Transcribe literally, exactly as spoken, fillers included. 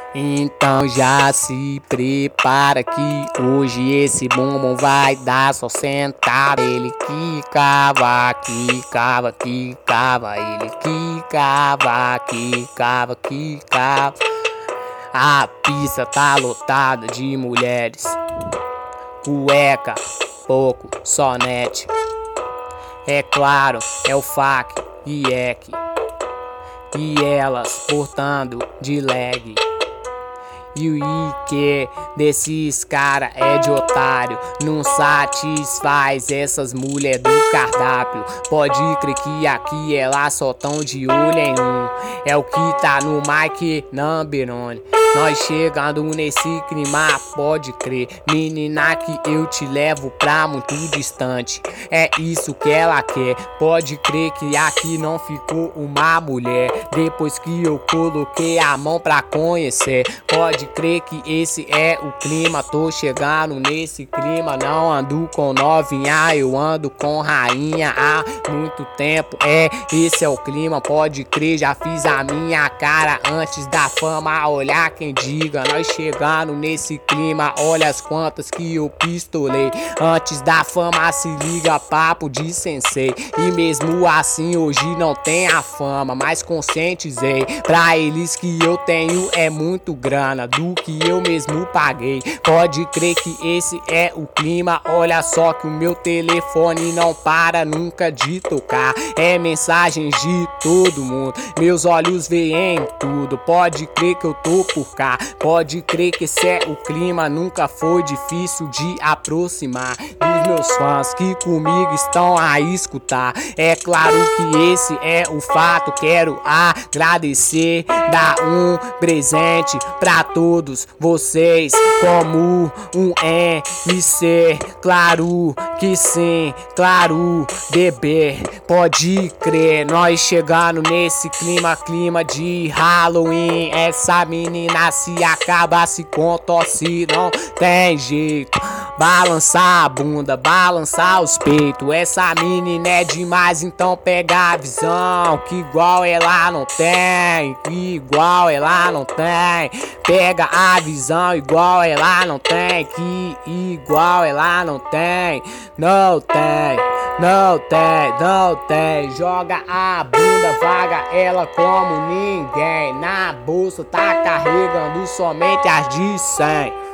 Então já se prepara que hoje esse bumbum vai dar só sentada. Ele que cava, que cava, que cava. Ele que cava, que cava, que cava. A pista tá lotada de mulheres. Cueca, pouco, sonete. É claro, é o fac e ec. E elas portando de leg. E o que desses cara é de otário, não satisfaz essas mulher do cardápio. Pode crer que aqui elas só tão de olho em um. É o que tá no mic number one. Nós chegando nesse clima, pode crer. Menina que eu te levo pra muito distante. É isso que ela quer. Pode crer que aqui não ficou uma mulher depois que eu coloquei a mão pra conhecer. Pode crer que esse é o clima. Tô chegando nesse clima. Não ando com novinha, eu ando com rainha há muito tempo. É, esse é o clima. Pode crer, já fiz a minha cara antes da fama. Olhar quem diga, nós chegando nesse clima. Olha as quantas que eu pistolei antes da fama, se liga, papo de sensei. E mesmo assim hoje não tem a fama, mas conscientizei pra eles que eu tenho é muito grana do que eu mesmo paguei. Pode crer que esse é o clima. Olha só que o meu telefone não para nunca de tocar. É mensagens de todo mundo, meus olhos veem tudo. Pode crer que eu tô por cá. Pode crer que esse é o clima. Nunca foi difícil de aproximar dos meus fãs que comigo estão a escutar. É claro que esse é o fato. Quero agradecer, dar um presente pra todos vocês como um M C. Claro que sim, claro, bebê. Pode crer, nós chegando nesse clima, clima de Halloween. Essa menina se acaba, se contorce, não tem jeito. Balançar a bunda, balançar os peitos. Essa menina é demais, então pega a visão. Que igual ela não tem, que igual ela não tem. Pega a visão, igual ela não tem. Que igual ela não tem, não tem. Não tem, não tem. Joga a bunda, vaga ela como ninguém. Na bolsa tá carregando somente as de cem.